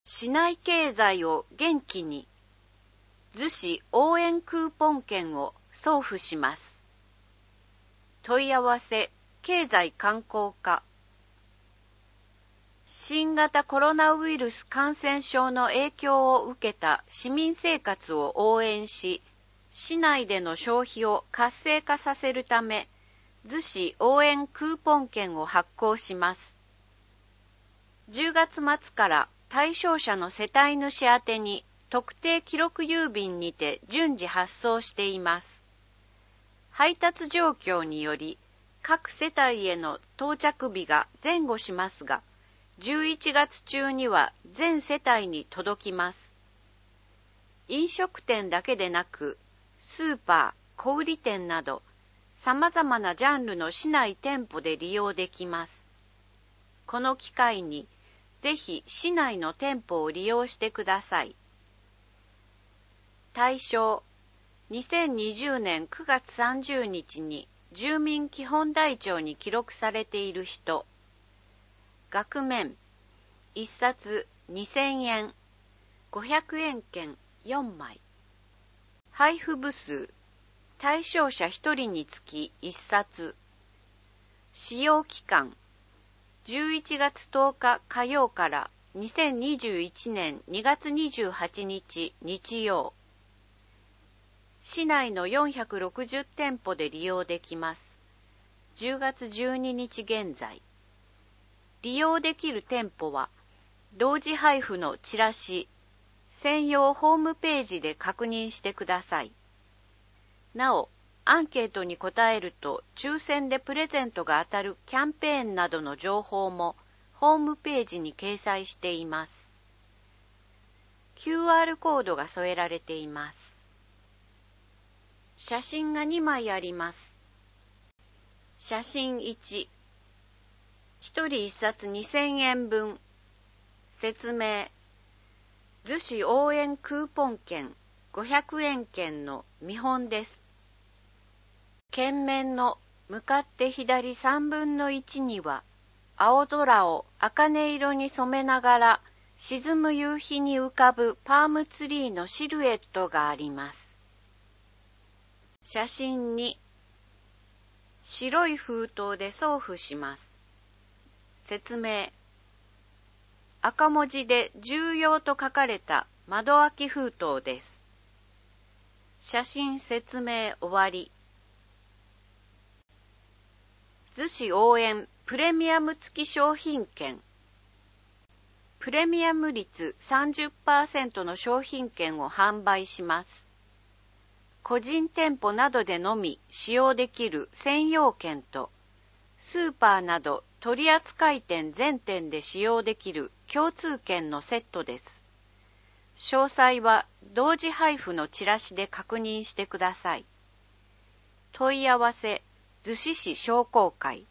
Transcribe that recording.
市内経済を元気に、逗子応援クーポン券を送付します。問い合わせ、経済観光課。新型コロナウイルス感染症の影響を受けた市民生活を応援し、市内での消費を活性化させるため、逗子応援クーポン券を発行します。10月末から対象者の世帯主宛てに特定記録郵便にて順次発送しています。配達状況により各世帯への到着日が前後しますが、11月中には全世帯に届きます。飲食店だけでなく、スーパー、小売店など、様々なジャンルの市内店舗で利用できます。この機会に、ぜひ市内の店舗を利用してください。対象、2020年9月30日に住民基本台帳に記録されている人。額面、1冊2000円、500円券4枚。配布部数、対象者1人につき1冊。使用期間、11月10日火曜から2021年2月28日日曜。市内の460店舗で利用できます。10月12日現在。利用できる店舗は、同時配布のチラシ、専用ホームページで確認してください。なお、アンケートに答えると抽選でプレゼントが当たるキャンペーンなどの情報もホームページに掲載しています。QR コードが添えられています。写真が2枚あります。写真1、1人1冊2000円分。説明、逗子応援クーポン券500円券の見本です。券面の向かって左3分の1には、青空を茜色に染めながら沈む夕日に浮かぶパームツリーのシルエットがあります。写真2、白い封筒で送付します。説明、赤文字で重要と書かれた窓開き封筒です。写真説明終わり。逗子応援プレミアム付き商品券。プレミアム率 30% の商品券を販売します。個人店舗などでのみ使用できる専用券と、スーパーなど取扱店全店で使用できる共通券のセットです。詳細は同時配布のチラシで確認してください。問い合わせ、逗子市商工会。